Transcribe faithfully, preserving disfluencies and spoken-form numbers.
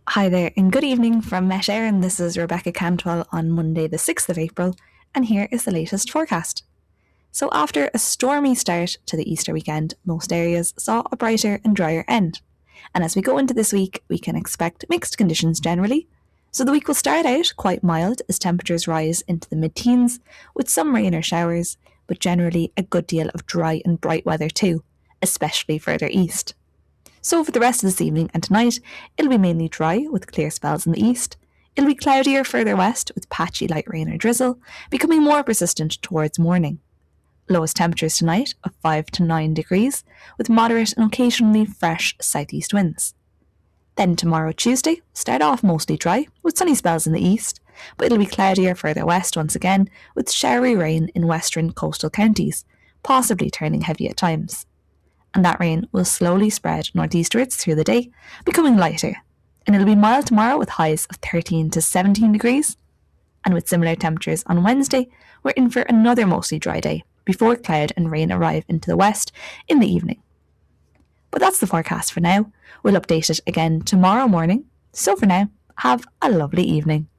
Hi there, and good evening from Met Éireann. This is Rebecca Cantwell on Monday, the sixth of April, and here is the latest forecast. So, after a stormy start to the Easter weekend, most areas saw a brighter and drier end. And as we go into this week, we can expect mixed conditions generally. So, the week will start out quite mild as temperatures rise into the mid teens, with some rain or showers, but generally a good deal of dry and bright weather too, especially further east. So for the rest of this evening and tonight, it'll be mainly dry with clear spells in the east. It'll be cloudier further west with patchy light rain or drizzle, becoming more persistent towards morning. Lowest temperatures tonight of five to nine degrees, with moderate and occasionally fresh southeast winds. Then tomorrow, Tuesday, start off mostly dry, with sunny spells in the east, but it'll be cloudier further west once again, with showery rain in western coastal counties, possibly turning heavy at times. And that rain will slowly spread northeastwards through the day, becoming lighter. And it'll be mild tomorrow with highs of thirteen to seventeen degrees. And with similar temperatures on Wednesday, we're in for another mostly dry day before cloud and rain arrive into the west in the evening. But that's the forecast for now. We'll update it again tomorrow morning. So for now, have a lovely evening.